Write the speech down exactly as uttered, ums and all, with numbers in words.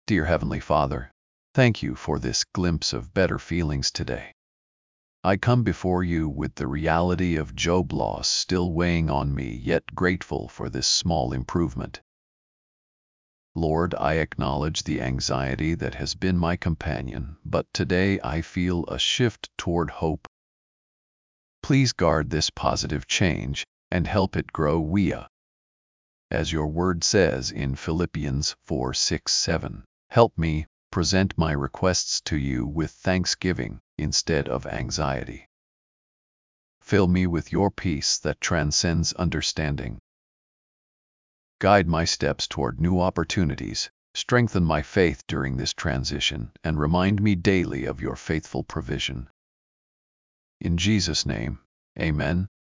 Dear Heavenly Father, thank you for this glimpse of better feelings today. I come before you with the reality of job loss still weighing on me, yet grateful for this small improvement. Lord, I acknowledge the anxiety that has been my companion, but today I feel a shift toward hope. Please guard this positive change and help it grow via. As your word says in Philippians four six seven, help me present my requests to you with thanksgiving instead of anxiety. Fill me with your peace that transcends understanding. Guide my steps toward new opportunities, strengthen my faith during this transition, and remind me daily of your faithful provision. In Jesus' name, amen.